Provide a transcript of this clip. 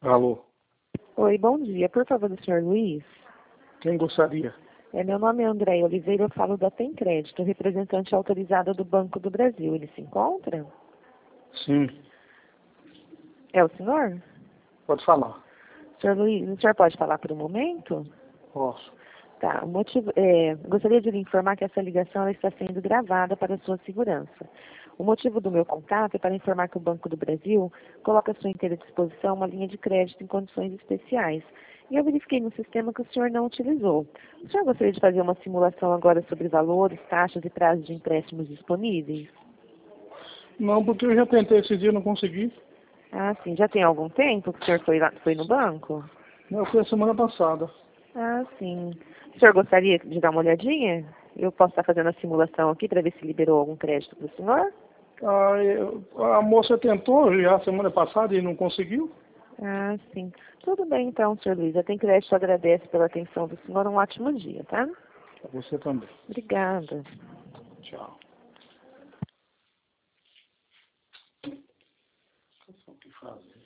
Alô, Oi, bom dia. Por favor, do senhor Luiz. quem gostaria? Meu nome é André Oliveira, eu falo da Tem Crédito, representante autorizada do Banco do Brasil. Ele se encontra? Sim, É o senhor? pode falar. Senhor Luiz, o senhor pode falar por um momento? Posso. Tá, o motivo, gostaria de lhe informar que essa ligação ela está sendo gravada para a sua segurança. O motivo do meu contato é para informar que o Banco do Brasil coloca à sua inteira disposição uma linha de crédito em condições especiais. E eu verifiquei no sistema que o senhor não utilizou. O senhor gostaria de fazer uma simulação agora sobre valores, taxas e prazos de empréstimos disponíveis? Não, porque eu já tentei esse dia e não consegui. Ah, sim. Já tem algum tempo que o senhor foi no banco? Não, foi a semana passada. Ah, sim. O senhor gostaria de dar uma olhadinha? Eu posso estar fazendo a simulação aqui para ver se liberou algum crédito para o senhor? A moça tentou já semana passada e não conseguiu. Ah, sim. Tudo bem então, senhor Luiz. A Tem Crédito agradece pela atenção do senhor. Um ótimo dia, tá? Você também. Obrigada. Tchau. O que fazer?